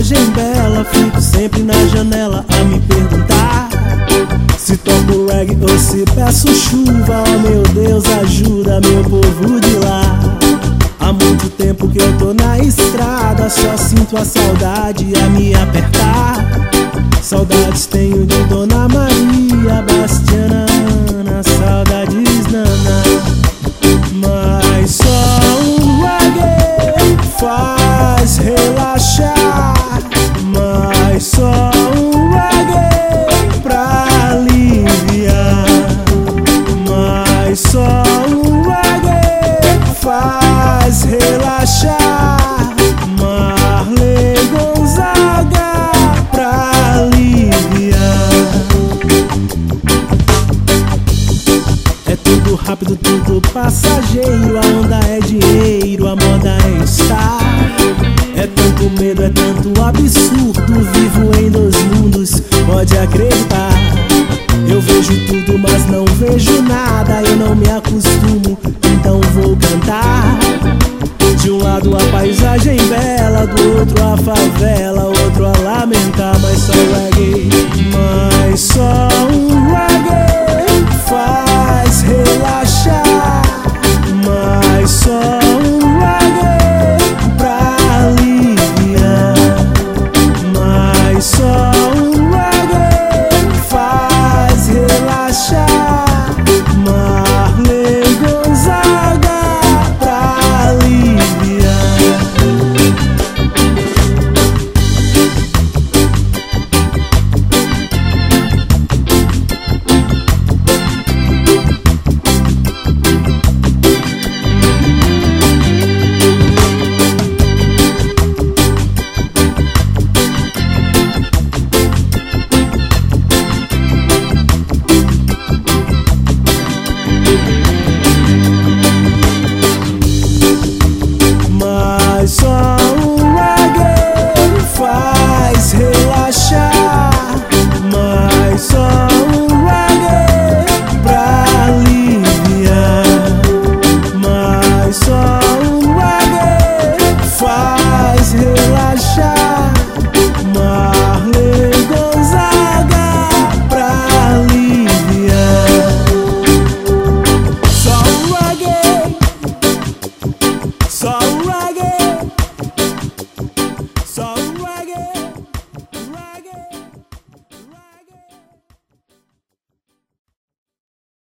paisagem bela, fico sempre na janela a me perguntar se toco reggae ou se peço chuva. Oh meu Deus, ajuda meu povo de lá. Há muito tempo que eu tô na estrada, só sinto a saudade a me apertar. Saudades tenho de Dona Maria, Bastiana, Ana, saudades Nana. Mas só um reggae faz relaxar. Mas só um reggae pra aliviar. Mas só um reggae faz relaxar. Marley Gonzaga pra aliviar. É tudo rápido, tudo passageiro. A onda é dinheiro, a moda é estar. É tanto medo, é tanto absurdo. Vivo em dois mundos, pode acreditar. Eu vejo tudo, mas não vejo nada. Eu não me acostumo, então vou cantar. De um lado a paisagem bela, do outro a favela, outro a lamentar. Mas só reggae